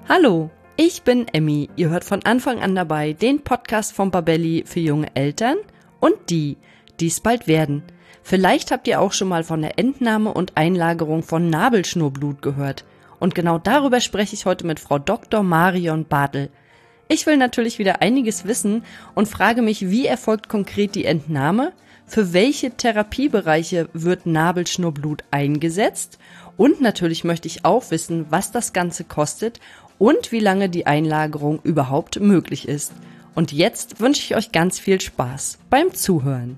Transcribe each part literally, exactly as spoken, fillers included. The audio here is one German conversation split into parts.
Hallo, ich bin Emmy. Ihr hört von Anfang an dabei den Podcast von Babelli für junge Eltern und die, die es bald werden. Vielleicht habt ihr auch schon mal von der Entnahme und Einlagerung von Nabelschnurblut gehört. Und genau darüber spreche ich heute mit Frau Doktor Marion Bartel. Ich will natürlich wieder einiges wissen und frage mich, wie erfolgt konkret die Entnahme? Für welche Therapiebereiche wird Nabelschnurblut eingesetzt? Und natürlich möchte ich auch wissen, was das Ganze kostet und wie lange die Einlagerung überhaupt möglich ist. Und jetzt wünsche ich euch ganz viel Spaß beim Zuhören.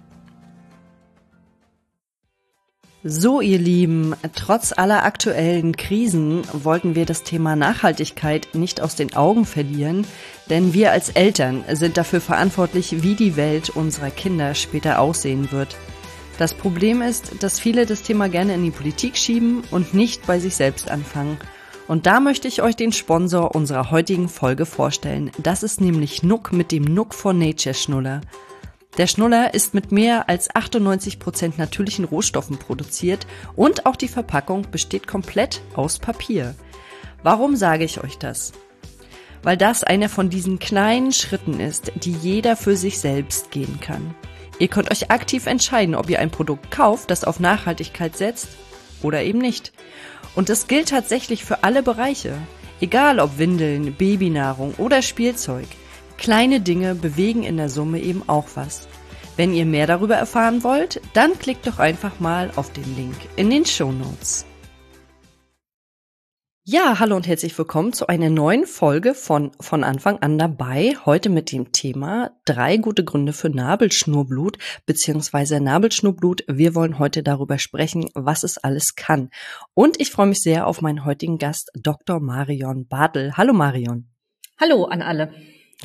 So, ihr Lieben, trotz aller aktuellen Krisen wollten wir das Thema Nachhaltigkeit nicht aus den Augen verlieren, denn wir als Eltern sind dafür verantwortlich, wie die Welt unserer Kinder später aussehen wird. Das Problem ist, dass viele das Thema gerne in die Politik schieben und nicht bei sich selbst anfangen. Und da möchte ich euch den Sponsor unserer heutigen Folge vorstellen. Das ist nämlich Nuuk mit dem Nuuk for Nature Schnuller. Der Schnuller ist mit mehr als achtundneunzig Prozent natürlichen Rohstoffen produziert und auch die Verpackung besteht komplett aus Papier. Warum sage ich euch das? Weil das einer von diesen kleinen Schritten ist, die jeder für sich selbst gehen kann. Ihr könnt euch aktiv entscheiden, ob ihr ein Produkt kauft, das auf Nachhaltigkeit setzt oder eben nicht. Und das gilt tatsächlich für alle Bereiche. Egal ob Windeln, Babynahrung oder Spielzeug. Kleine Dinge bewegen in der Summe eben auch was. Wenn ihr mehr darüber erfahren wollt, dann klickt doch einfach mal auf den Link in den Shownotes. Ja, hallo und herzlich willkommen zu einer neuen Folge von Von Anfang an dabei. Heute mit dem Thema drei gute Gründe für Nabelschnurblut bzw. Nabelschnurblut. Wir wollen heute darüber sprechen, was es alles kann. Und ich freue mich sehr auf meinen heutigen Gast, Doktor Marion Bartel. Hallo Marion. Hallo an alle.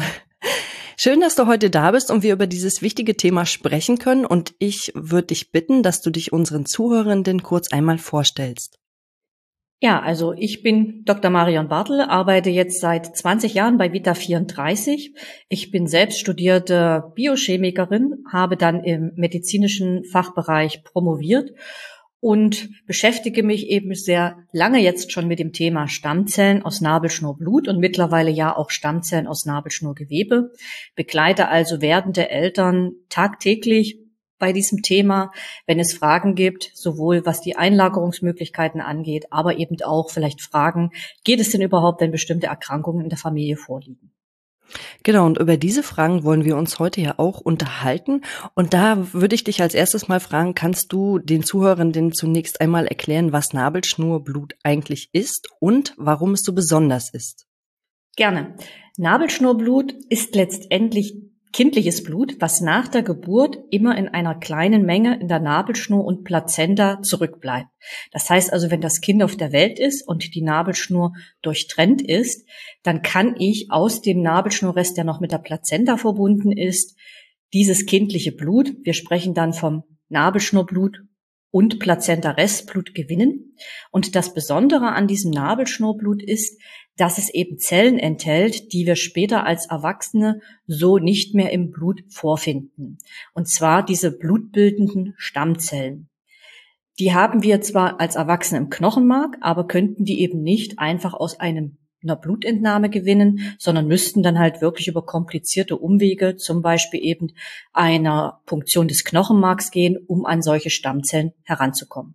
Schön, dass du heute da bist und wir über dieses wichtige Thema sprechen können. Und ich würde dich bitten, dass du dich unseren Zuhörenden kurz einmal vorstellst. Ja, also ich bin Doktor Marion Bartel, arbeite jetzt seit zwanzig Jahren bei Vita vierunddreißig. Ich bin selbst studierte Biochemikerin, habe dann im medizinischen Fachbereich promoviert und beschäftige mich eben sehr lange jetzt schon mit dem Thema Stammzellen aus Nabelschnurblut und mittlerweile ja auch Stammzellen aus Nabelschnurgewebe, begleite also werdende Eltern tagtäglich bei diesem Thema, wenn es Fragen gibt, sowohl was die Einlagerungsmöglichkeiten angeht, aber eben auch vielleicht Fragen, geht es denn überhaupt, wenn bestimmte Erkrankungen in der Familie vorliegen? Genau, und über diese Fragen wollen wir uns heute ja auch unterhalten. Und da würde ich dich als erstes mal fragen, kannst du den Zuhörenden zunächst einmal erklären, was Nabelschnurblut eigentlich ist und warum es so besonders ist? Gerne. Nabelschnurblut ist letztendlich kindliches Blut, was nach der Geburt immer in einer kleinen Menge in der Nabelschnur und Plazenta zurückbleibt. Das heißt also, wenn das Kind auf der Welt ist und die Nabelschnur durchtrennt ist, dann kann ich aus dem Nabelschnurrest, der noch mit der Plazenta verbunden ist, dieses kindliche Blut, wir sprechen dann vom Nabelschnurblut und Plazenta-Restblut gewinnen. Und das Besondere an diesem Nabelschnurblut ist, dass es eben Zellen enthält, die wir später als Erwachsene so nicht mehr im Blut vorfinden. Und zwar diese blutbildenden Stammzellen. Die haben wir zwar als Erwachsene im Knochenmark, aber könnten die eben nicht einfach aus einem einer Blutentnahme gewinnen, sondern müssten dann halt wirklich über komplizierte Umwege, zum Beispiel eben einer Punktion des Knochenmarks gehen, um an solche Stammzellen heranzukommen.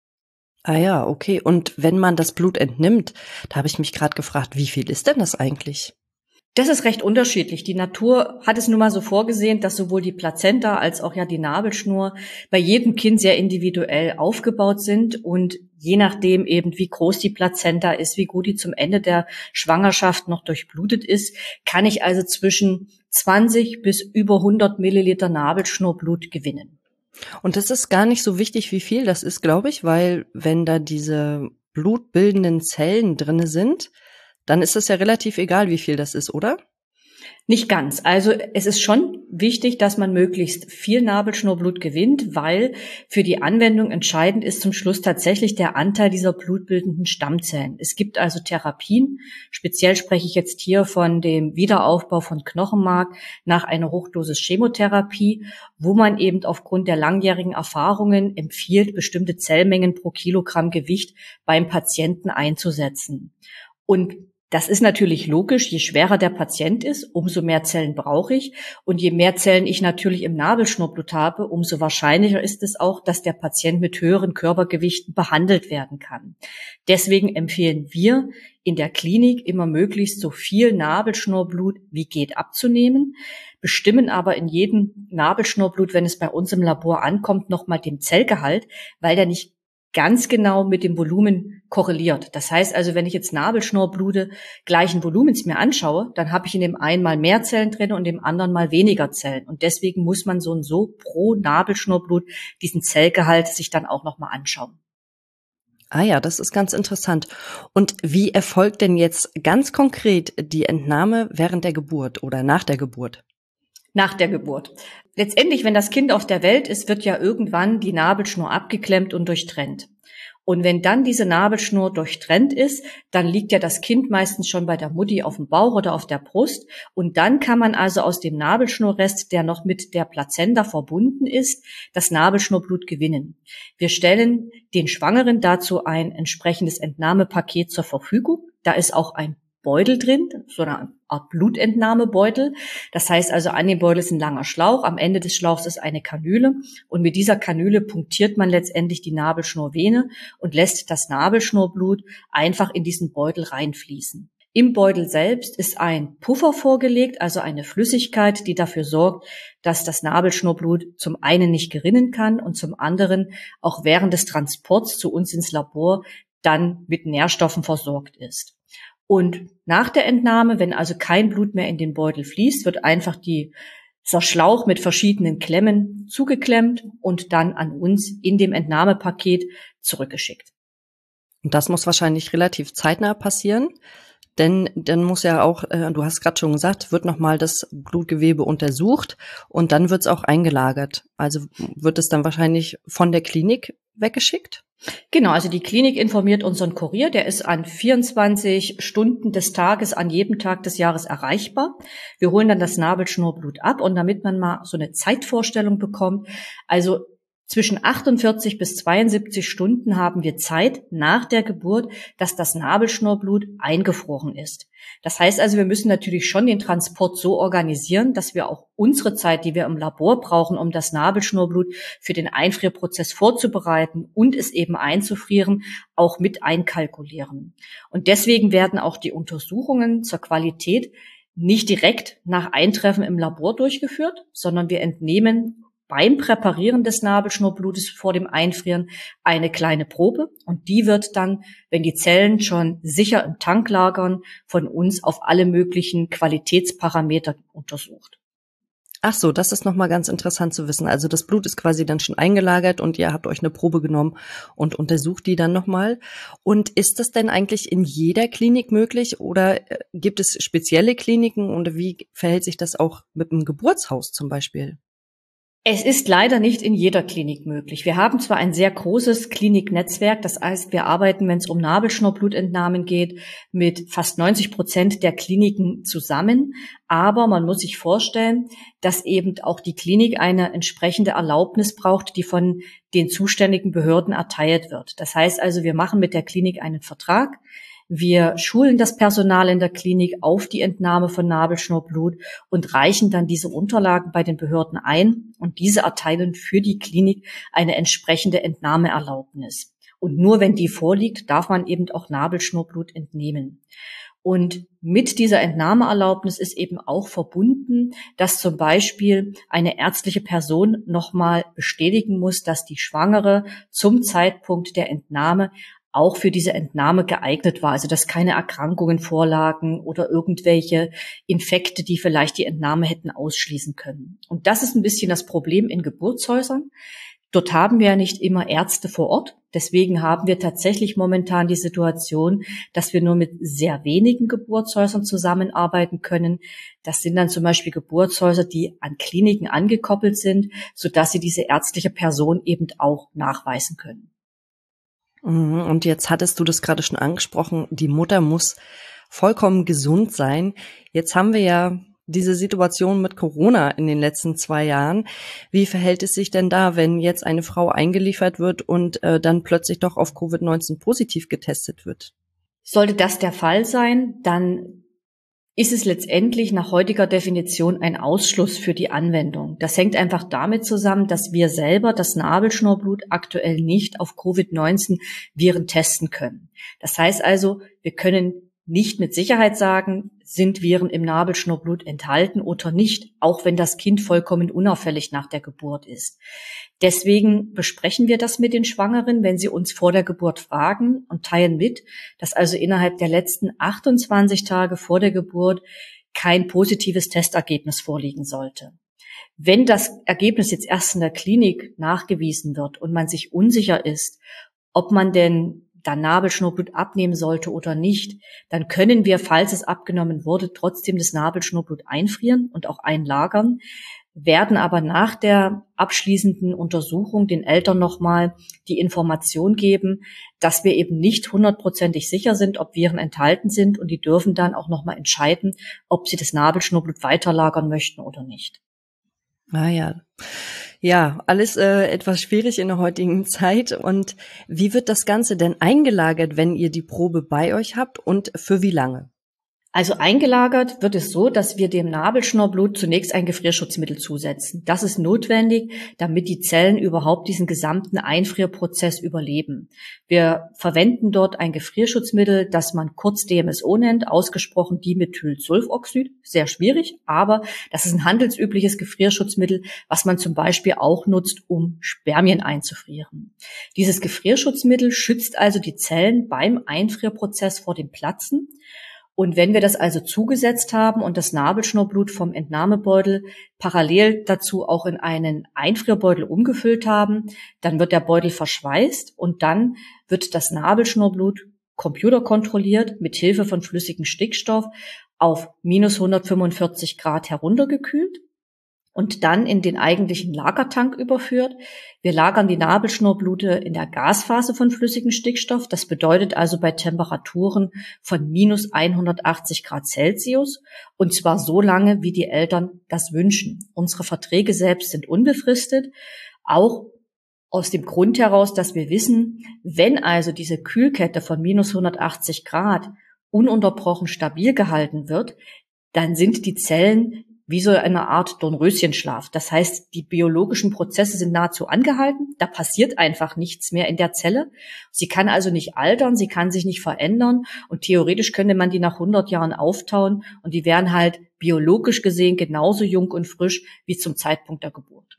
Ah ja, okay. Und wenn man das Blut entnimmt, da habe ich mich gerade gefragt, wie viel ist denn das eigentlich? Das ist recht unterschiedlich. Die Natur hat es nun mal so vorgesehen, dass sowohl die Plazenta als auch ja die Nabelschnur bei jedem Kind sehr individuell aufgebaut sind und je nachdem eben, wie groß die Plazenta ist, wie gut die zum Ende der Schwangerschaft noch durchblutet ist, kann ich also zwischen zwanzig bis über hundert Milliliter Nabelschnurblut gewinnen. Und das ist gar nicht so wichtig, wie viel das ist, glaube ich, weil wenn da diese blutbildenden Zellen drinne sind, dann ist es ja relativ egal, wie viel das ist, oder? Nicht ganz. Also es ist schon wichtig, dass man möglichst viel Nabelschnurblut gewinnt, weil für die Anwendung entscheidend ist zum Schluss tatsächlich der Anteil dieser blutbildenden Stammzellen. Es gibt also Therapien, speziell spreche ich jetzt hier von dem Wiederaufbau von Knochenmark nach einer Hochdosis Chemotherapie, wo man eben aufgrund der langjährigen Erfahrungen empfiehlt, bestimmte Zellmengen pro Kilogramm Gewicht beim Patienten einzusetzen. Und Das ist natürlich logisch. Je schwerer der Patient ist, umso mehr Zellen brauche ich. Und je mehr Zellen ich natürlich im Nabelschnurblut habe, umso wahrscheinlicher ist es auch, dass der Patient mit höheren Körpergewichten behandelt werden kann. Deswegen empfehlen wir in der Klinik immer möglichst so viel Nabelschnurblut wie geht abzunehmen, bestimmen aber in jedem Nabelschnurblut, wenn es bei uns im Labor ankommt, nochmal den Zellgehalt, weil der nicht ganz genau mit dem Volumen korreliert. Das heißt also, wenn ich jetzt Nabelschnurblute gleichen Volumens mir anschaue, dann habe ich in dem einen mal mehr Zellen drin und im anderen mal weniger Zellen. Und deswegen muss man so und so pro Nabelschnurblut diesen Zellgehalt sich dann auch nochmal anschauen. Ah ja, das ist ganz interessant. Und wie erfolgt denn jetzt ganz konkret die Entnahme während der Geburt oder nach der Geburt? Nach der Geburt. Letztendlich, wenn das Kind auf der Welt ist, wird ja irgendwann die Nabelschnur abgeklemmt und durchtrennt. Und wenn dann diese Nabelschnur durchtrennt ist, dann liegt ja das Kind meistens schon bei der Mutti auf dem Bauch oder auf der Brust. Und dann kann man also aus dem Nabelschnurrest, der noch mit der Plazenta verbunden ist, das Nabelschnurblut gewinnen. Wir stellen den Schwangeren dazu ein entsprechendes Entnahmepaket zur Verfügung. Da ist auch ein Beutel drin, so eine Art Blutentnahmebeutel. Das heißt also, an dem Beutel ist ein langer Schlauch, am Ende des Schlauchs ist eine Kanüle und mit dieser Kanüle punktiert man letztendlich die Nabelschnurvene und lässt das Nabelschnurblut einfach in diesen Beutel reinfließen. Im Beutel selbst ist ein Puffer vorgelegt, also eine Flüssigkeit, die dafür sorgt, dass das Nabelschnurblut zum einen nicht gerinnen kann und zum anderen auch während des Transports zu uns ins Labor dann mit Nährstoffen versorgt ist. Und nach der Entnahme, wenn also kein Blut mehr in den Beutel fließt, wird einfach die, dieser Schlauch mit verschiedenen Klemmen zugeklemmt und dann an uns in dem Entnahmepaket zurückgeschickt. Und das muss wahrscheinlich relativ zeitnah passieren, denn dann muss ja auch, äh, du hast gerade schon gesagt, wird nochmal das Blutgewebe untersucht und dann wird es auch eingelagert. Also wird es dann wahrscheinlich von der Klinik weggeschickt? Genau, also die Klinik informiert unseren Kurier, der ist an vierundzwanzig Stunden des Tages an jedem Tag des Jahres erreichbar. Wir holen dann das Nabelschnurblut ab und damit man mal so eine Zeitvorstellung bekommt, also zwischen achtundvierzig bis zweiundsiebzig Stunden haben wir Zeit nach der Geburt, dass das Nabelschnurblut eingefroren ist. Das heißt also, wir müssen natürlich schon den Transport so organisieren, dass wir auch unsere Zeit, die wir im Labor brauchen, um das Nabelschnurblut für den Einfrierprozess vorzubereiten und es eben einzufrieren, auch mit einkalkulieren. Und deswegen werden auch die Untersuchungen zur Qualität nicht direkt nach Eintreffen im Labor durchgeführt, sondern wir entnehmen beim Präparieren des Nabelschnurblutes vor dem Einfrieren eine kleine Probe und die wird dann, wenn die Zellen schon sicher im Tank lagern, von uns auf alle möglichen Qualitätsparameter untersucht. Ach so, das ist nochmal ganz interessant zu wissen. Also das Blut ist quasi dann schon eingelagert und ihr habt euch eine Probe genommen und untersucht die dann nochmal. Und ist das denn eigentlich in jeder Klinik möglich oder gibt es spezielle Kliniken und wie verhält sich das auch mit dem Geburtshaus zum Beispiel? Es ist leider nicht in jeder Klinik möglich. Wir haben zwar ein sehr großes Kliniknetzwerk, das heißt, wir arbeiten, wenn es um Nabelschnurblutentnahmen geht, mit fast neunzig Prozent der Kliniken zusammen. Aber man muss sich vorstellen, dass eben auch die Klinik eine entsprechende Erlaubnis braucht, die von den zuständigen Behörden erteilt wird. Das heißt also, wir machen mit der Klinik einen Vertrag. Wir schulen das Personal in der Klinik auf die Entnahme von Nabelschnurblut und reichen dann diese Unterlagen bei den Behörden ein und diese erteilen für die Klinik eine entsprechende Entnahmeerlaubnis. Und nur wenn die vorliegt, darf man eben auch Nabelschnurblut entnehmen. Und mit dieser Entnahmeerlaubnis ist eben auch verbunden, dass zum Beispiel eine ärztliche Person nochmal bestätigen muss, dass die Schwangere zum Zeitpunkt der Entnahme auch für diese Entnahme geeignet war, also dass keine Erkrankungen vorlagen oder irgendwelche Infekte, die vielleicht die Entnahme hätten ausschließen können. Und das ist ein bisschen das Problem in Geburtshäusern. Dort haben wir ja nicht immer Ärzte vor Ort. Deswegen haben wir tatsächlich momentan die Situation, dass wir nur mit sehr wenigen Geburtshäusern zusammenarbeiten können. Das sind dann zum Beispiel Geburtshäuser, die an Kliniken angekoppelt sind, sodass sie diese ärztliche Person eben auch nachweisen können. Und jetzt hattest du das gerade schon angesprochen, die Mutter muss vollkommen gesund sein. Jetzt haben wir ja diese Situation mit Corona in den letzten zwei Jahren. Wie verhält es sich denn da, wenn jetzt eine Frau eingeliefert wird und äh, dann plötzlich doch auf Covid neunzehn positiv getestet wird? Sollte das der Fall sein, dann ist es letztendlich nach heutiger Definition ein Ausschluss für die Anwendung. Das hängt einfach damit zusammen, dass wir selber das Nabelschnurblut aktuell nicht auf Covid neunzehn Viren testen können. Das heißt also, wir können nicht mit Sicherheit sagen, sind Viren im Nabelschnurblut enthalten oder nicht, auch wenn das Kind vollkommen unauffällig nach der Geburt ist. Deswegen besprechen wir das mit den Schwangeren, wenn sie uns vor der Geburt fragen, und teilen mit, dass also innerhalb der letzten achtundzwanzig Tage vor der Geburt kein positives Testergebnis vorliegen sollte. Wenn das Ergebnis jetzt erst in der Klinik nachgewiesen wird und man sich unsicher ist, ob man denn dann Nabelschnurblut abnehmen sollte oder nicht, dann können wir, falls es abgenommen wurde, trotzdem das Nabelschnurblut einfrieren und auch einlagern, werden aber nach der abschließenden Untersuchung den Eltern nochmal die Information geben, dass wir eben nicht hundertprozentig sicher sind, ob Viren enthalten sind, und die dürfen dann auch nochmal entscheiden, ob sie das Nabelschnurblut weiterlagern möchten oder nicht. Ah ja. Ja, alles äh, etwas schwierig in der heutigen Zeit. Und wie wird das Ganze denn eingelagert, wenn ihr die Probe bei euch habt, und für wie lange? Also eingelagert wird es so, dass wir dem Nabelschnurblut zunächst ein Gefrierschutzmittel zusetzen. Das ist notwendig, damit die Zellen überhaupt diesen gesamten Einfrierprozess überleben. Wir verwenden dort ein Gefrierschutzmittel, das man kurz D M S O nennt, ausgesprochen Dimethylsulfoxid. Sehr schwierig, aber das ist ein handelsübliches Gefrierschutzmittel, was man zum Beispiel auch nutzt, um Spermien einzufrieren. Dieses Gefrierschutzmittel schützt also die Zellen beim Einfrierprozess vor dem Platzen. Und wenn wir das also zugesetzt haben und das Nabelschnurblut vom Entnahmebeutel parallel dazu auch in einen Einfrierbeutel umgefüllt haben, dann wird der Beutel verschweißt und dann wird das Nabelschnurblut computerkontrolliert mit Hilfe von flüssigem Stickstoff auf minus hundertfünfundvierzig Grad heruntergekühlt und dann in den eigentlichen Lagertank überführt. Wir lagern die Nabelschnurblute in der Gasphase von flüssigem Stickstoff. Das bedeutet also bei Temperaturen von minus hundertachtzig Grad Celsius, und zwar so lange, wie die Eltern das wünschen. Unsere Verträge selbst sind unbefristet, auch aus dem Grund heraus, dass wir wissen, wenn also diese Kühlkette von minus hundertachtzig Grad ununterbrochen stabil gehalten wird, dann sind die Zellen wie so eine Art Dornröschenschlaf. Das heißt, die biologischen Prozesse sind nahezu angehalten. Da passiert einfach nichts mehr in der Zelle. Sie kann also nicht altern, sie kann sich nicht verändern. Und theoretisch könnte man die nach hundert Jahren auftauen und die wären halt biologisch gesehen genauso jung und frisch wie zum Zeitpunkt der Geburt.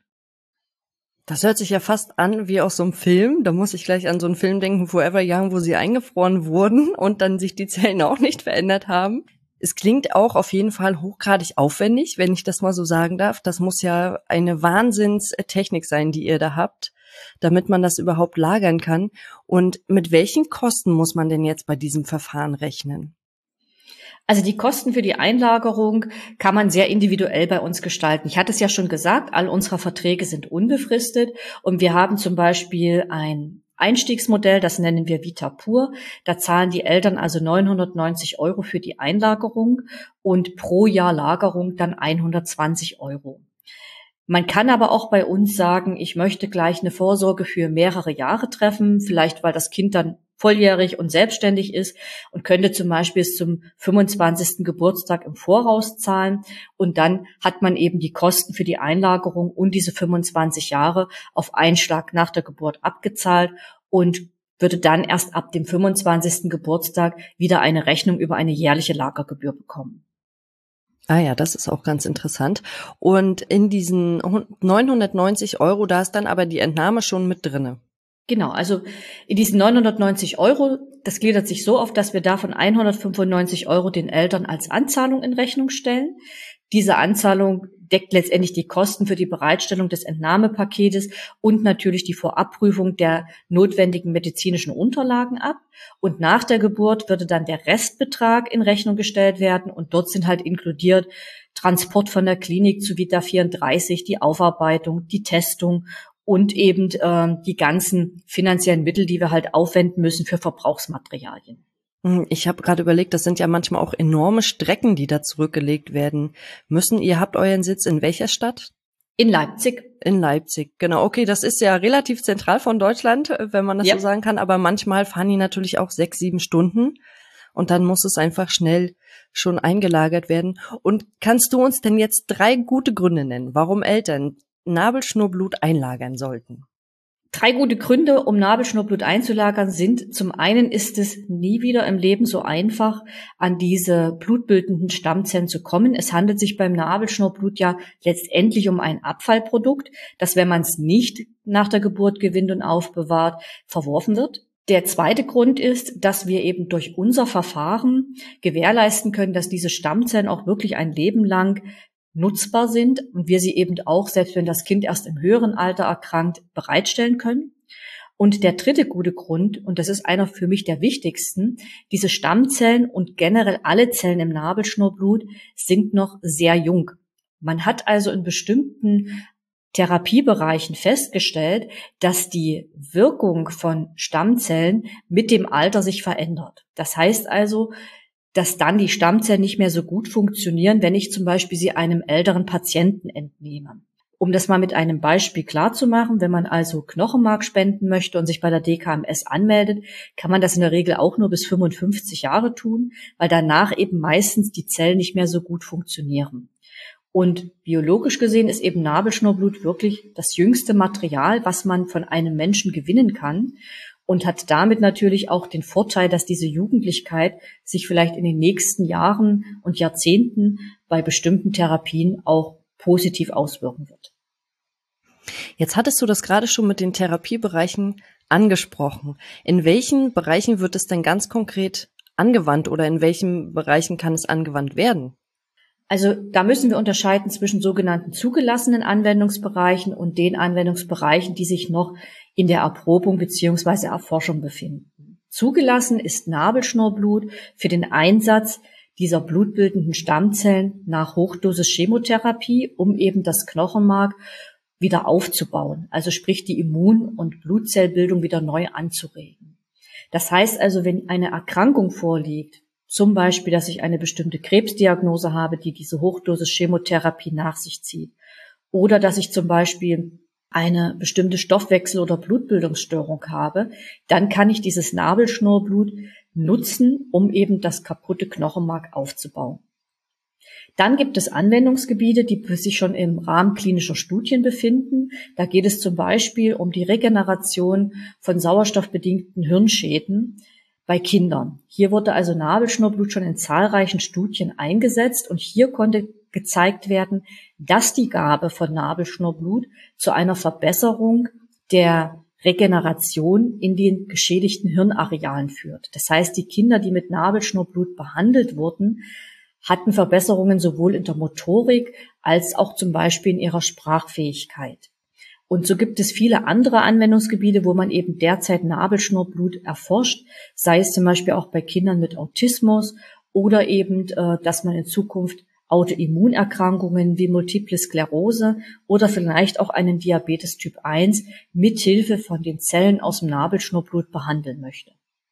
Das hört sich ja fast an wie aus so einem Film. Da muss ich gleich an so einen Film denken, Forever Young, wo sie eingefroren wurden und dann sich die Zellen auch nicht verändert haben. Es klingt auch auf jeden Fall hochgradig aufwendig, wenn ich das mal so sagen darf. Das muss ja eine Wahnsinnstechnik sein, die ihr da habt, damit man das überhaupt lagern kann. Und mit welchen Kosten muss man denn jetzt bei diesem Verfahren rechnen? Also die Kosten für die Einlagerung kann man sehr individuell bei uns gestalten. Ich hatte es ja schon gesagt, all unsere Verträge sind unbefristet und wir haben zum Beispiel ein Einstiegsmodell, das nennen wir VitaPur. Da zahlen die Eltern also neunhundertneunzig Euro für die Einlagerung und pro Jahr Lagerung dann hundertzwanzig Euro. Man kann aber auch bei uns sagen, ich möchte gleich eine Vorsorge für mehrere Jahre treffen, vielleicht weil das Kind dann volljährig und selbstständig ist und könnte zum Beispiel bis zum fünfundzwanzigsten Geburtstag im Voraus zahlen und dann hat man eben die Kosten für die Einlagerung und diese fünfundzwanzig Jahre auf einen Schlag nach der Geburt abgezahlt und würde dann erst ab dem fünfundzwanzigsten Geburtstag wieder eine Rechnung über eine jährliche Lagergebühr bekommen. Ah ja, das ist auch ganz interessant. Und in diesen neunhundertneunzig Euro, da ist dann aber die Entnahme schon mit drinne. Genau, also in diesen neunhundertneunzig Euro, das gliedert sich so auf, dass wir davon hundertfünfundneunzig Euro den Eltern als Anzahlung in Rechnung stellen. Diese Anzahlung deckt letztendlich die Kosten für die Bereitstellung des Entnahmepaketes und natürlich die Vorabprüfung der notwendigen medizinischen Unterlagen ab. Und nach der Geburt würde dann der Restbetrag in Rechnung gestellt werden und dort sind halt inkludiert Transport von der Klinik zu Vita vierunddreißig, die Aufarbeitung, die Testung und eben äh, die ganzen finanziellen Mittel, die wir halt aufwenden müssen für Verbrauchsmaterialien. Ich habe gerade überlegt, das sind ja manchmal auch enorme Strecken, die da zurückgelegt werden müssen. Ihr habt euren Sitz in welcher Stadt? In Leipzig. In Leipzig, genau. Okay, das ist ja relativ zentral von Deutschland, wenn man das ja. so sagen kann. Aber manchmal fahren die natürlich auch sechs, sieben Stunden. und dann muss es einfach schnell schon eingelagert werden. Und kannst du uns denn jetzt drei gute Gründe nennen, warum Eltern Nabelschnurblut einlagern sollten? Drei gute Gründe, um Nabelschnurblut einzulagern, sind: Zum einen ist es nie wieder im Leben so einfach, an diese blutbildenden Stammzellen zu kommen. Es handelt sich beim Nabelschnurblut ja letztendlich um ein Abfallprodukt, das, wenn man es nicht nach der Geburt gewinnt und aufbewahrt, verworfen wird. Der zweite Grund ist, dass wir eben durch unser Verfahren gewährleisten können, dass diese Stammzellen auch wirklich ein Leben lang nutzbar sind und wir sie eben auch, selbst wenn das Kind erst im höheren Alter erkrankt, bereitstellen können. Und der dritte gute Grund, und das ist einer für mich der wichtigsten: Diese Stammzellen und generell alle Zellen im Nabelschnurblut sind noch sehr jung. Man hat also in bestimmten Therapiebereichen festgestellt, dass die Wirkung von Stammzellen mit dem Alter sich verändert. Das heißt also, dass dann die Stammzellen nicht mehr so gut funktionieren, wenn ich zum Beispiel sie einem älteren Patienten entnehme. Um das mal mit einem Beispiel klarzumachen: Wenn man also Knochenmark spenden möchte und sich bei der D K M S anmeldet, kann man das in der Regel auch nur bis fünfundfünfzig Jahre tun, weil danach eben meistens die Zellen nicht mehr so gut funktionieren. Und biologisch gesehen ist eben Nabelschnurblut wirklich das jüngste Material, was man von einem Menschen gewinnen kann, und hat damit natürlich auch den Vorteil, dass diese Jugendlichkeit sich vielleicht in den nächsten Jahren und Jahrzehnten bei bestimmten Therapien auch positiv auswirken wird. Jetzt hattest du das gerade schon mit den Therapiebereichen angesprochen. In welchen Bereichen wird es denn ganz konkret angewandt oder in welchen Bereichen kann es angewandt werden? Also da müssen wir unterscheiden zwischen sogenannten zugelassenen Anwendungsbereichen und den Anwendungsbereichen, die sich noch in der Erprobung bzw. Erforschung befinden. Zugelassen ist Nabelschnurblut für den Einsatz dieser blutbildenden Stammzellen nach Hochdosis-Chemotherapie, um eben das Knochenmark wieder aufzubauen, also sprich die Immun- und Blutzellbildung wieder neu anzuregen. Das heißt also, wenn eine Erkrankung vorliegt, zum Beispiel, dass ich eine bestimmte Krebsdiagnose habe, die diese Hochdosis-Chemotherapie nach sich zieht, oder dass ich zum Beispiel eine bestimmte Stoffwechsel- oder Blutbildungsstörung habe, dann kann ich dieses Nabelschnurblut nutzen, um eben das kaputte Knochenmark aufzubauen. Dann gibt es Anwendungsgebiete, die sich schon im Rahmen klinischer Studien befinden. Da geht es zum Beispiel um die Regeneration von sauerstoffbedingten Hirnschäden bei Kindern. Hier wurde also Nabelschnurblut schon in zahlreichen Studien eingesetzt und hier konnte gezeigt werden, dass die Gabe von Nabelschnurblut zu einer Verbesserung der Regeneration in den geschädigten Hirnarealen führt. Das heißt, die Kinder, die mit Nabelschnurblut behandelt wurden, hatten Verbesserungen sowohl in der Motorik als auch zum Beispiel in ihrer Sprachfähigkeit. Und so gibt es viele andere Anwendungsgebiete, wo man eben derzeit Nabelschnurblut erforscht, sei es zum Beispiel auch bei Kindern mit Autismus oder eben, äh, dass man in Zukunft Autoimmunerkrankungen wie Multiple Sklerose oder vielleicht auch einen Diabetes Typ eins mithilfe von den Zellen aus dem Nabelschnurblut behandeln möchte.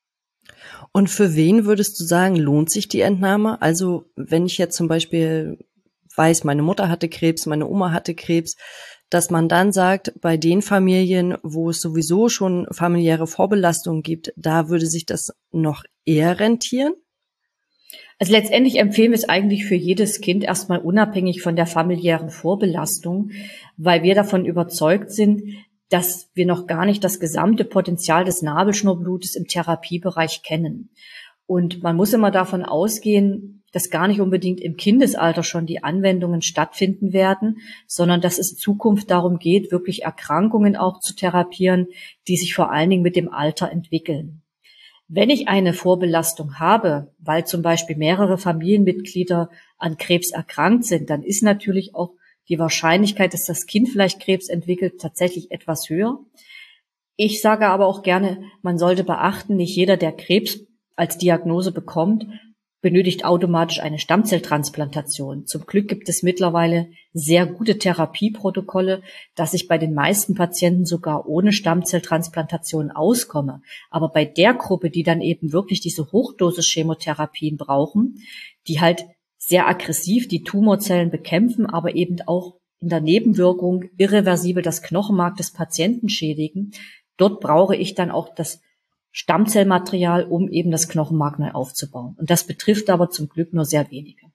Und für wen würdest du sagen, lohnt sich die Entnahme? Also wenn ich jetzt zum Beispiel weiß, meine Mutter hatte Krebs, meine Oma hatte Krebs, dass man dann sagt, bei den Familien, wo es sowieso schon familiäre Vorbelastungen gibt, da würde sich das noch eher rentieren? Also letztendlich empfehlen wir es eigentlich für jedes Kind erstmal unabhängig von der familiären Vorbelastung, weil wir davon überzeugt sind, dass wir noch gar nicht das gesamte Potenzial des Nabelschnurblutes im Therapiebereich kennen. Und man muss immer davon ausgehen, dass gar nicht unbedingt im Kindesalter schon die Anwendungen stattfinden werden, sondern dass es in Zukunft darum geht, wirklich Erkrankungen auch zu therapieren, die sich vor allen Dingen mit dem Alter entwickeln. Wenn ich eine Vorbelastung habe, weil zum Beispiel mehrere Familienmitglieder an Krebs erkrankt sind, dann ist natürlich auch die Wahrscheinlichkeit, dass das Kind vielleicht Krebs entwickelt, tatsächlich etwas höher. Ich sage aber auch gerne, man sollte beachten, nicht jeder, der Krebs als Diagnose bekommt, benötigt automatisch eine Stammzelltransplantation. Zum Glück gibt es mittlerweile sehr gute Therapieprotokolle, dass ich bei den meisten Patienten sogar ohne Stammzelltransplantation auskomme. Aber bei der Gruppe, die dann eben wirklich diese Hochdosis-Chemotherapien brauchen, die halt sehr aggressiv die Tumorzellen bekämpfen, aber eben auch in der Nebenwirkung irreversibel das Knochenmark des Patienten schädigen, dort brauche ich dann auch das Stammzellmaterial, um eben das Knochenmark neu aufzubauen. Und das betrifft aber zum Glück nur sehr wenige.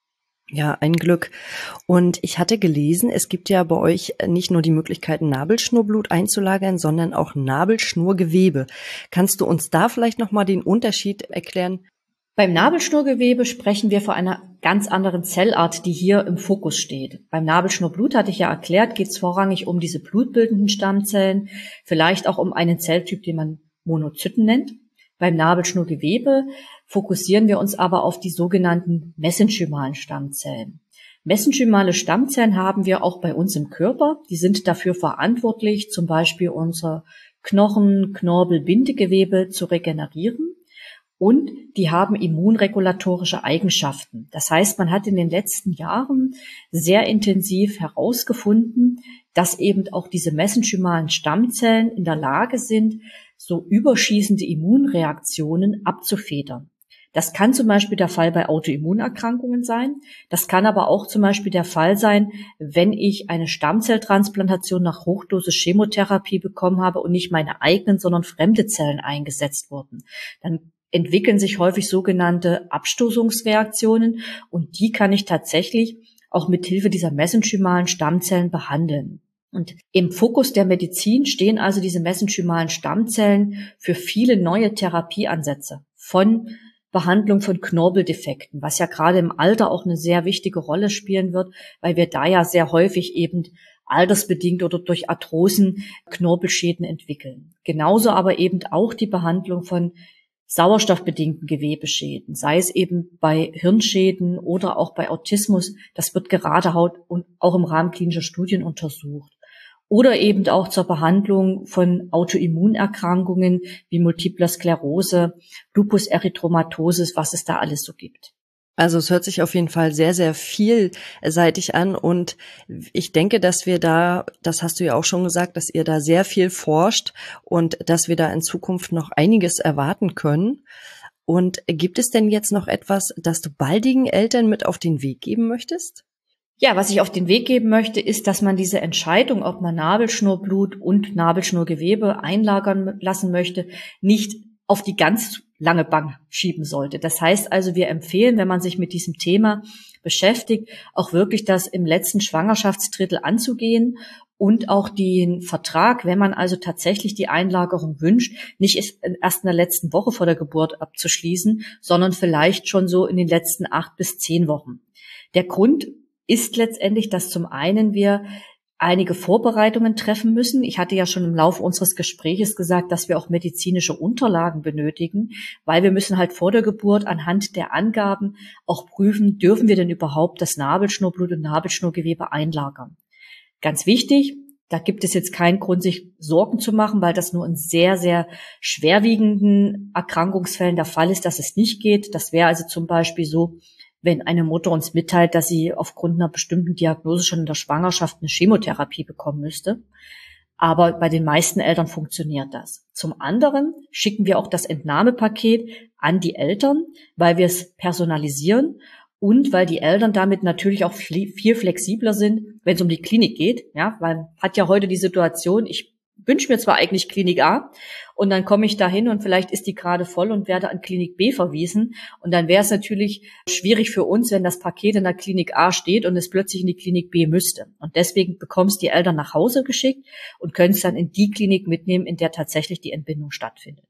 Ja, ein Glück. Und ich hatte gelesen, es gibt ja bei euch nicht nur die Möglichkeit, Nabelschnurblut einzulagern, sondern auch Nabelschnurgewebe. Kannst du uns da vielleicht nochmal den Unterschied erklären? Beim Nabelschnurgewebe sprechen wir von einer ganz anderen Zellart, die hier im Fokus steht. Beim Nabelschnurblut, hatte ich ja erklärt, geht es vorrangig um diese blutbildenden Stammzellen, vielleicht auch um einen Zelltyp, den man Monozyten nennt. Beim Nabelschnurgewebe fokussieren wir uns aber auf die sogenannten mesenchymalen Stammzellen. Mesenchymale Stammzellen haben wir auch bei uns im Körper. Die sind dafür verantwortlich, zum Beispiel unser Knochen-, Knorpel-, Bindegewebe zu regenerieren. Und die haben immunregulatorische Eigenschaften. Das heißt, man hat in den letzten Jahren sehr intensiv herausgefunden, dass eben auch diese mesenchymalen Stammzellen in der Lage sind, so überschießende Immunreaktionen abzufedern. Das kann zum Beispiel der Fall bei Autoimmunerkrankungen sein. Das kann aber auch zum Beispiel der Fall sein, wenn ich eine Stammzelltransplantation nach Hochdosis Chemotherapie bekommen habe und nicht meine eigenen, sondern fremde Zellen eingesetzt wurden. Dann entwickeln sich häufig sogenannte Abstoßungsreaktionen und die kann ich tatsächlich auch mit Hilfe dieser mesenchymalen Stammzellen behandeln. Und im Fokus der Medizin stehen also diese mesenchymalen Stammzellen für viele neue Therapieansätze, von Behandlung von Knorpeldefekten, was ja gerade im Alter auch eine sehr wichtige Rolle spielen wird, weil wir da ja sehr häufig eben altersbedingt oder durch Arthrosen Knorpelschäden entwickeln. Genauso aber eben auch die Behandlung von sauerstoffbedingten Gewebeschäden, sei es eben bei Hirnschäden oder auch bei Autismus. Das wird gerade auch im Rahmen klinischer Studien untersucht. Oder eben auch zur Behandlung von Autoimmunerkrankungen wie Multipler Sklerose, Lupus erythematosus, was es da alles so gibt. Also es hört sich auf jeden Fall sehr, sehr vielseitig an und ich denke, dass wir da, das hast du ja auch schon gesagt, dass ihr da sehr viel forscht und dass wir da in Zukunft noch einiges erwarten können. Und gibt es denn jetzt noch etwas, das du baldigen Eltern mit auf den Weg geben möchtest? Ja, was ich auf den Weg geben möchte, ist, dass man diese Entscheidung, ob man Nabelschnurblut und Nabelschnurgewebe einlagern lassen möchte, nicht auf die ganz lange Bank schieben sollte. Das heißt also, wir empfehlen, wenn man sich mit diesem Thema beschäftigt, auch wirklich das im letzten Schwangerschaftsdrittel anzugehen und auch den Vertrag, wenn man also tatsächlich die Einlagerung wünscht, nicht erst in der letzten Woche vor der Geburt abzuschließen, sondern vielleicht schon so in den letzten acht bis zehn Wochen. Der Grund ist letztendlich, dass zum einen wir einige Vorbereitungen treffen müssen. Ich hatte ja schon im Laufe unseres Gespräches gesagt, dass wir auch medizinische Unterlagen benötigen, weil wir müssen halt vor der Geburt anhand der Angaben auch prüfen, dürfen wir denn überhaupt das Nabelschnurblut und Nabelschnurgewebe einlagern. Ganz wichtig, da gibt es jetzt keinen Grund, sich Sorgen zu machen, weil das nur in sehr, sehr schwerwiegenden Erkrankungsfällen der Fall ist, dass es nicht geht. Das wäre also zum Beispiel so, wenn eine Mutter uns mitteilt, dass sie aufgrund einer bestimmten Diagnose schon in der Schwangerschaft eine Chemotherapie bekommen müsste. Aber bei den meisten Eltern funktioniert das. Zum anderen schicken wir auch das Entnahmepaket an die Eltern, weil wir es personalisieren und weil die Eltern damit natürlich auch viel flexibler sind, wenn es um die Klinik geht. Ja, weil man hat ja heute die Situation, ich wünsche mir zwar eigentlich Klinik A und dann komme ich da hin und vielleicht ist die gerade voll und werde an Klinik B verwiesen. Und dann wäre es natürlich schwierig für uns, wenn das Paket in der Klinik A steht und es plötzlich in die Klinik B müsste. Und deswegen bekommen es die Eltern nach Hause geschickt und können es dann in die Klinik mitnehmen, in der tatsächlich die Entbindung stattfindet.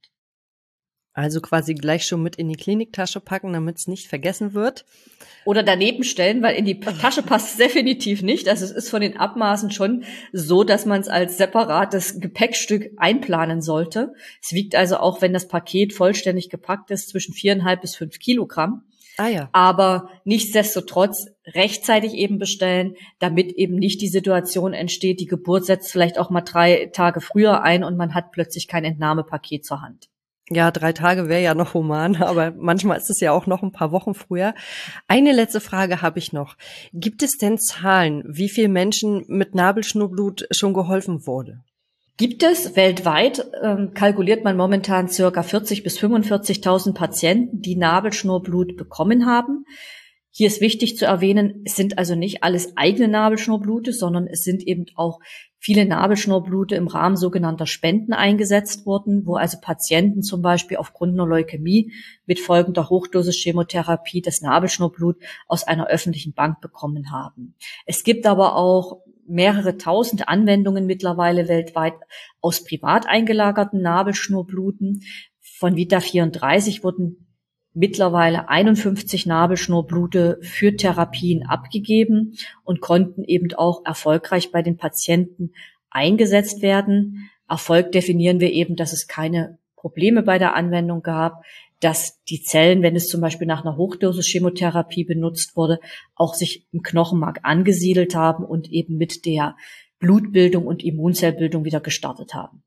Also quasi gleich schon mit in die Kliniktasche packen, damit es nicht vergessen wird. Oder daneben stellen, weil in die Tasche passt es definitiv nicht. Also es ist von den Abmaßen schon so, dass man es als separates Gepäckstück einplanen sollte. Es wiegt also auch, wenn das Paket vollständig gepackt ist, zwischen viereinhalb bis fünf Kilogramm. Ah ja. Aber nichtsdestotrotz rechtzeitig eben bestellen, damit eben nicht die Situation entsteht, die Geburt setzt vielleicht auch mal drei Tage früher ein und man hat plötzlich kein Entnahmepaket zur Hand. Ja, drei Tage wäre ja noch human, aber manchmal ist es ja auch noch ein paar Wochen früher. Eine letzte Frage habe ich noch. Gibt es denn Zahlen, wie viel Menschen mit Nabelschnurblut schon geholfen wurde? Gibt es. Weltweit ähm, kalkuliert man momentan circa vierzig bis fünfundvierzigtausend Patienten, die Nabelschnurblut bekommen haben. Hier ist wichtig zu erwähnen, es sind also nicht alles eigene Nabelschnurblute, sondern es sind eben auch viele Nabelschnurblute im Rahmen sogenannter Spenden eingesetzt worden, wo also Patienten zum Beispiel aufgrund einer Leukämie mit folgender Hochdosis-Chemotherapie das Nabelschnurblut aus einer öffentlichen Bank bekommen haben. Es gibt aber auch mehrere tausend Anwendungen mittlerweile weltweit aus privat eingelagerten Nabelschnurbluten. Von Vita vierunddreißig wurden mittlerweile einundfünfzig Nabelschnurblute für Therapien abgegeben und konnten eben auch erfolgreich bei den Patienten eingesetzt werden. Erfolg definieren wir eben, dass es keine Probleme bei der Anwendung gab, dass die Zellen, wenn es zum Beispiel nach einer Hochdosis-Chemotherapie benutzt wurde, auch sich im Knochenmark angesiedelt haben und eben mit der Blutbildung und Immunzellbildung wieder gestartet haben.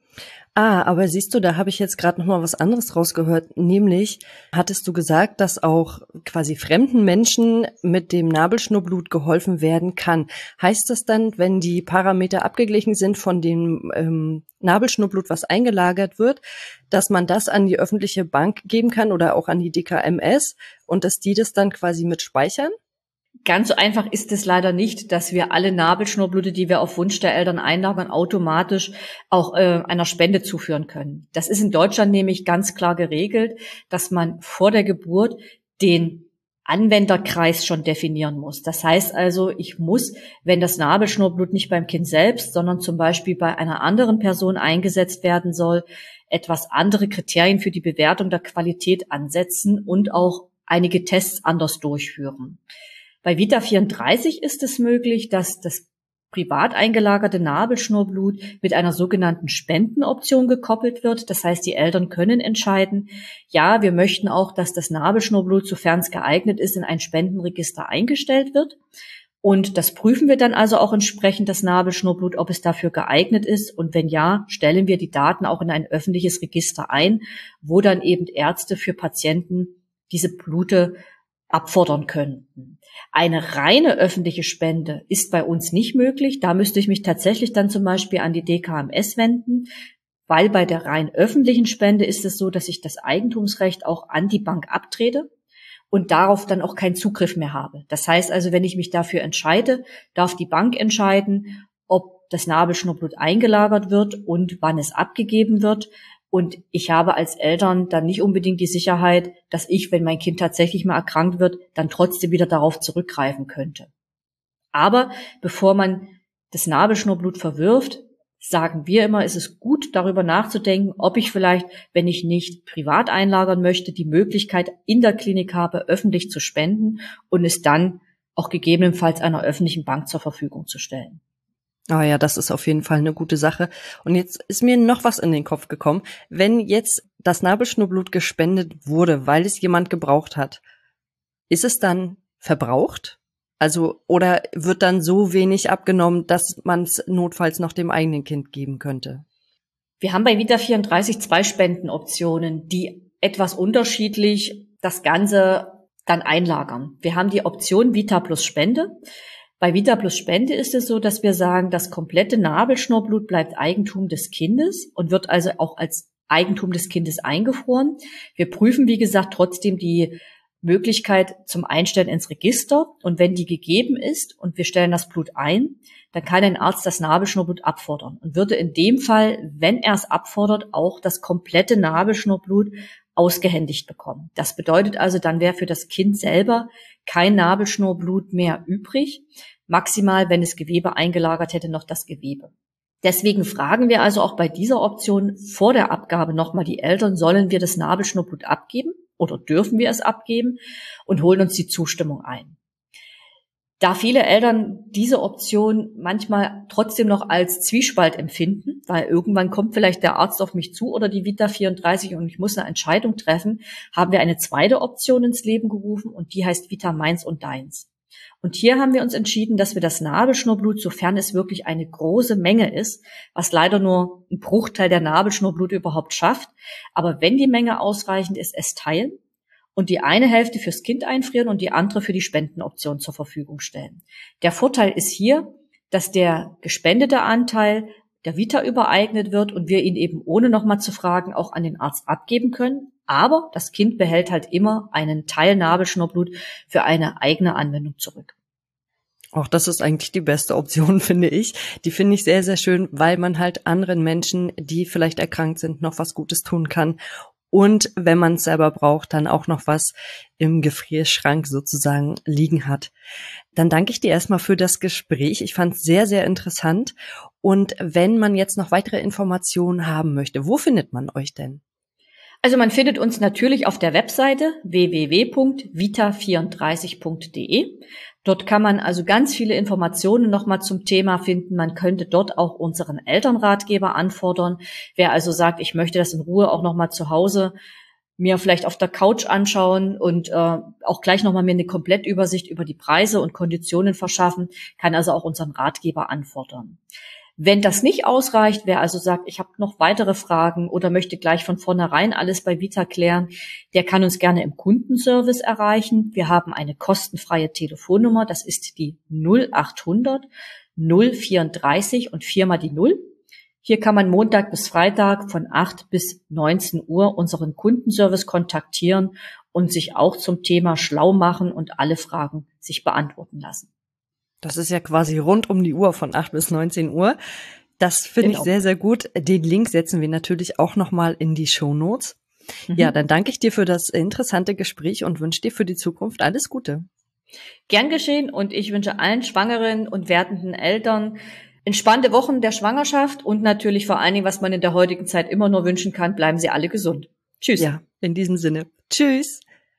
Ah, aber siehst du, da habe ich jetzt gerade noch mal was anderes rausgehört, nämlich hattest du gesagt, dass auch quasi fremden Menschen mit dem Nabelschnurblut geholfen werden kann. Heißt das dann, wenn die Parameter abgeglichen sind von dem ähm, Nabelschnurblut, was eingelagert wird, dass man das an die öffentliche Bank geben kann oder auch an die D K M S und dass die das dann quasi mit speichern? Ganz so einfach ist es leider nicht, dass wir alle Nabelschnurblute, die wir auf Wunsch der Eltern einlagern, automatisch auch äh, einer Spende zuführen können. Das ist in Deutschland nämlich ganz klar geregelt, dass man vor der Geburt den Anwenderkreis schon definieren muss. Das heißt also, ich muss, wenn das Nabelschnurblut nicht beim Kind selbst, sondern zum Beispiel bei einer anderen Person eingesetzt werden soll, etwas andere Kriterien für die Bewertung der Qualität ansetzen und auch einige Tests anders durchführen. Bei Vita vierunddreißig ist es möglich, dass das privat eingelagerte Nabelschnurblut mit einer sogenannten Spendenoption gekoppelt wird. Das heißt, die Eltern können entscheiden, ja, wir möchten auch, dass das Nabelschnurblut, sofern es geeignet ist, in ein Spendenregister eingestellt wird. Und das prüfen wir dann also auch entsprechend, das Nabelschnurblut, ob es dafür geeignet ist. Und wenn ja, stellen wir die Daten auch in ein öffentliches Register ein, wo dann eben Ärzte für Patienten diese Blute abfordern könnten. Eine reine öffentliche Spende ist bei uns nicht möglich. Da müsste ich mich tatsächlich dann zum Beispiel an die D K M S wenden, weil bei der rein öffentlichen Spende ist es so, dass ich das Eigentumsrecht auch an die Bank abtrete und darauf dann auch keinen Zugriff mehr habe. Das heißt also, wenn ich mich dafür entscheide, darf die Bank entscheiden, ob das Nabelschnurblut eingelagert wird und wann es abgegeben wird. Und ich habe als Eltern dann nicht unbedingt die Sicherheit, dass ich, wenn mein Kind tatsächlich mal erkrankt wird, dann trotzdem wieder darauf zurückgreifen könnte. Aber bevor man das Nabelschnurblut verwirft, sagen wir immer, ist es gut, darüber nachzudenken, ob ich vielleicht, wenn ich nicht privat einlagern möchte, die Möglichkeit in der Klinik habe, öffentlich zu spenden und es dann auch gegebenenfalls einer öffentlichen Bank zur Verfügung zu stellen. Ah ja, das ist auf jeden Fall eine gute Sache. Und jetzt ist mir noch was in den Kopf gekommen. Wenn jetzt das Nabelschnurblut gespendet wurde, weil es jemand gebraucht hat, ist es dann verbraucht? Also, oder wird dann so wenig abgenommen, dass man es notfalls noch dem eigenen Kind geben könnte? Wir haben bei Vita vierunddreißig zwei Spendenoptionen, die etwas unterschiedlich das Ganze dann einlagern. Wir haben die Option Vita plus Spende. Bei Vita plus Spende ist es so, dass wir sagen, das komplette Nabelschnurblut bleibt Eigentum des Kindes und wird also auch als Eigentum des Kindes eingefroren. Wir prüfen, wie gesagt, trotzdem die Möglichkeit zum Einstellen ins Register. Und wenn die gegeben ist und wir stellen das Blut ein, dann kann ein Arzt das Nabelschnurblut abfordern und würde in dem Fall, wenn er es abfordert, auch das komplette Nabelschnurblut ausgehändigt bekommen. Das bedeutet also, dann wäre für das Kind selber kein Nabelschnurblut mehr übrig. Maximal, wenn es Gewebe eingelagert hätte, noch das Gewebe. Deswegen fragen wir also auch bei dieser Option vor der Abgabe nochmal die Eltern, sollen wir das Nabelschnurblut abgeben oder dürfen wir es abgeben, und holen uns die Zustimmung ein. Da viele Eltern diese Option manchmal trotzdem noch als Zwiespalt empfinden, weil irgendwann kommt vielleicht der Arzt auf mich zu oder die Vita vierunddreißig und ich muss eine Entscheidung treffen, haben wir eine zweite Option ins Leben gerufen und die heißt Vita meins und deins. Und hier haben wir uns entschieden, dass wir das Nabelschnurblut, sofern es wirklich eine große Menge ist, was leider nur ein Bruchteil der Nabelschnurblut überhaupt schafft, aber wenn die Menge ausreichend ist, es teilen und die eine Hälfte fürs Kind einfrieren und die andere für die Spendenoption zur Verfügung stellen. Der Vorteil ist hier, dass der gespendete Anteil der Vita übereignet wird und wir ihn eben ohne nochmal zu fragen auch an den Arzt abgeben können. Aber das Kind behält halt immer einen Teil Nabelschnurblut für eine eigene Anwendung zurück. Auch das ist eigentlich die beste Option, finde ich. Die finde ich sehr, sehr schön, weil man halt anderen Menschen, die vielleicht erkrankt sind, noch was Gutes tun kann. Und wenn man es selber braucht, dann auch noch was im Gefrierschrank sozusagen liegen hat. Dann danke ich dir erstmal für das Gespräch. Ich fand es sehr, sehr interessant. Und wenn man jetzt noch weitere Informationen haben möchte, wo findet man euch denn? Also man findet uns natürlich auf der Webseite w w w punkt vita vierunddreißig punkt d e. Dort kann man also ganz viele Informationen nochmal zum Thema finden. Man könnte dort auch unseren Elternratgeber anfordern. Wer also sagt, ich möchte das in Ruhe auch nochmal zu Hause mir vielleicht auf der Couch anschauen und äh, auch gleich nochmal mir eine Komplettübersicht über die Preise und Konditionen verschaffen, kann also auch unseren Ratgeber anfordern. Wenn das nicht ausreicht, wer also sagt, ich habe noch weitere Fragen oder möchte gleich von vornherein alles bei Vita klären, der kann uns gerne im Kundenservice erreichen. Wir haben eine kostenfreie Telefonnummer, das ist die null achthundert null vierunddreißig und viermal die Null. Hier kann man Montag bis Freitag von acht bis neunzehn Uhr unseren Kundenservice kontaktieren und sich auch zum Thema schlau machen und alle Fragen sich beantworten lassen. Das ist ja quasi rund um die Uhr von acht bis neunzehn Uhr. Das finde genau. ich sehr, sehr gut. Den Link setzen wir natürlich auch nochmal in die Shownotes. Mhm. Ja, dann danke ich dir für das interessante Gespräch und wünsche dir für die Zukunft alles Gute. Gern geschehen und ich wünsche allen Schwangeren und werdenden Eltern entspannte Wochen der Schwangerschaft und natürlich vor allen Dingen, was man in der heutigen Zeit immer nur wünschen kann, bleiben Sie alle gesund. Tschüss. Ja, in diesem Sinne. Tschüss.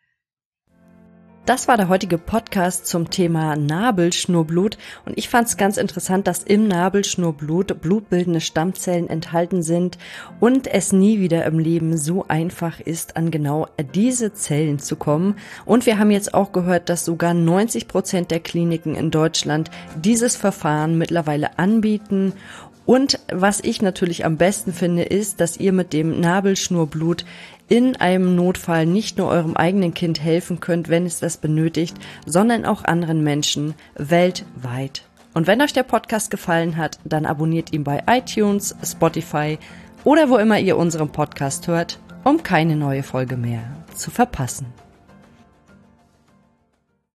Das war der heutige Podcast zum Thema Nabelschnurblut und ich fand es ganz interessant, dass im Nabelschnurblut blutbildende Stammzellen enthalten sind und es nie wieder im Leben so einfach ist, an genau diese Zellen zu kommen. Und wir haben jetzt auch gehört, dass sogar neunzig Prozent der Kliniken in Deutschland dieses Verfahren mittlerweile anbieten. Und was ich natürlich am besten finde, ist, dass ihr mit dem Nabelschnurblut in einem Notfall nicht nur eurem eigenen Kind helfen könnt, wenn es das benötigt, sondern auch anderen Menschen weltweit. Und wenn euch der Podcast gefallen hat, dann abonniert ihn bei iTunes, Spotify oder wo immer ihr unseren Podcast hört, um keine neue Folge mehr zu verpassen.